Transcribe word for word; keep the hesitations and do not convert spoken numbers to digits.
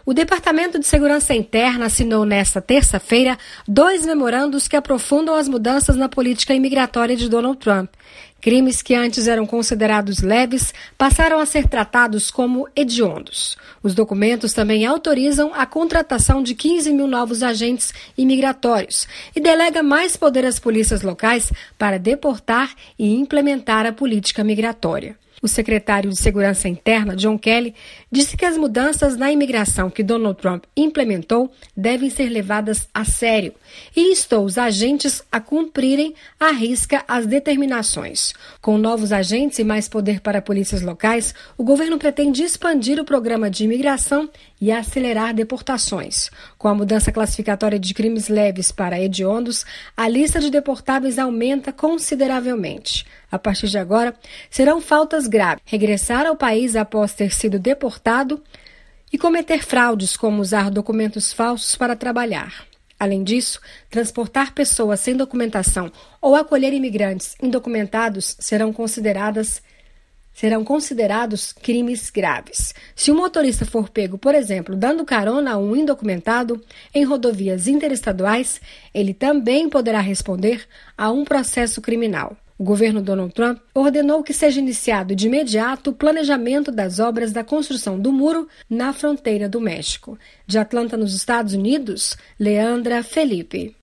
O Departamento de Segurança Interna assinou nesta terça-feira dois memorandos que aprofundam as mudanças na política imigratória de Donald Trump. Crimes que antes eram considerados leves passaram a ser tratados como hediondos. Os documentos também autorizam a contratação de quinze mil novos agentes imigratórios e delega mais poder às polícias locais para deportar e implementar a política migratória. O secretário de Segurança Interna, John Kelly, disse que as mudanças na imigração que Donald Trump implementou devem ser levadas a sério e instou os agentes a cumprirem à risca as determinações. Com novos agentes e mais poder para polícias locais, o governo pretende expandir o programa de imigração e acelerar deportações. Com a mudança classificatória de crimes leves para hediondos, a lista de deportáveis aumenta consideravelmente. A partir de agora, serão faltas graves: regressar ao país após ter sido deportado e cometer fraudes, como usar documentos falsos para trabalhar. Além disso, transportar pessoas sem documentação ou acolher imigrantes indocumentados serão consideradas serão considerados crimes graves. Se um motorista for pego, por exemplo, dando carona a um indocumentado em rodovias interestaduais, ele também poderá responder a um processo criminal. O governo Donald Trump ordenou que seja iniciado de imediato o planejamento das obras da construção do muro na fronteira do México. De Atlanta, nos Estados Unidos, Leandra Felipe.